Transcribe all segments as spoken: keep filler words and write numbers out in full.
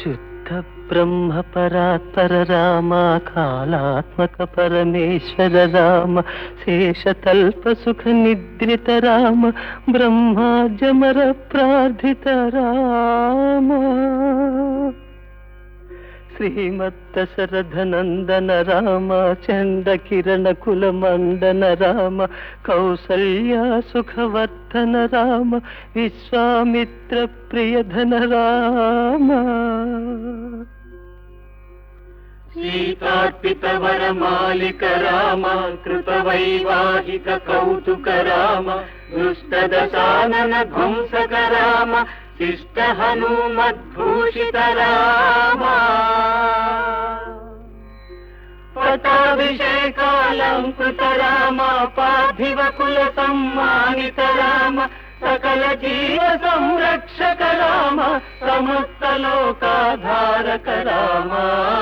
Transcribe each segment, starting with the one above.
శుద్ధ బ్రహ్మ పరాత్పర రామ కాళాత్మక పరమేశ్వర రామ శేషతల్ప సుఖ నిద్రిత రామ బ్రహ్మాజమర ప్రార్థిత రామ శ్రీమద్దశరథనందన రామ చండ కిరణ కుల మండన రామ కౌసల్యా సుఖవర్ధన రామ విశ్వామిత్ర ప్రియధన రామ సీతార్పిత వరమాలిక రామ కృత వైవాహిక కౌతుక రామ దుష్ట దశానన ధ్వంసక రామ శిష్ట హనుమద్భూషిత రామ పటాభిషేకాలంకృత రామ పార్థివ కుల సమ్మానిత రామ సకల జీవ సంరక్షక రామ సమస్త లోకాధారక రామ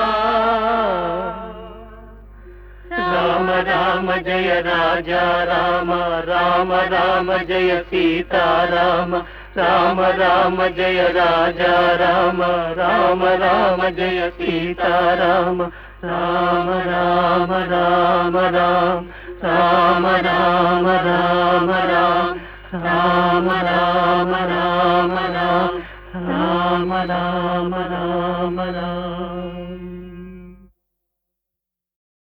రామ రామ జయ రాజా రామ రామ రామ జయ సీతారామ రామ రామ జయ రాజా రామ రామ రామ జయ సీతారామ రామ రామ రామ రామ రామ రామ రామ రామ రామ రామ రామ రామ రామ రామ రామ రామ